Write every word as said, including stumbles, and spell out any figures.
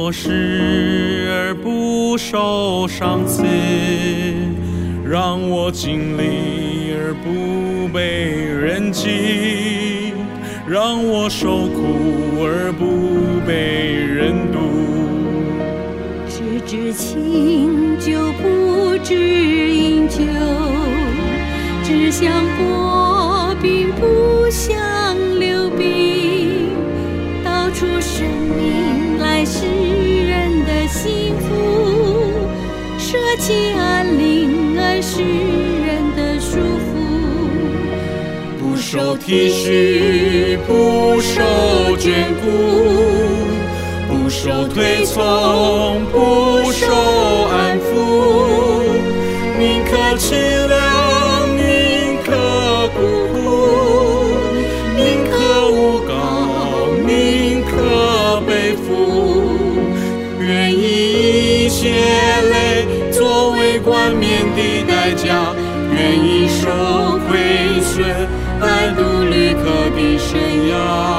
我视而不受赏赐，让我经历而不被人记，让我受苦而不被人妒。 只知清酒不知饮酒，只想薄冰不想流冰，道出生命来世人的幸福，舍弃安宁而世人的束缚， 不受体恤，不受眷顾，不受推崇，不受安抚，宁可凄凉，宁可孤苦，宁可诬告，宁可背负，愿以一切泪作为冠冕的代价，愿意受亏损，来度旅客的生涯。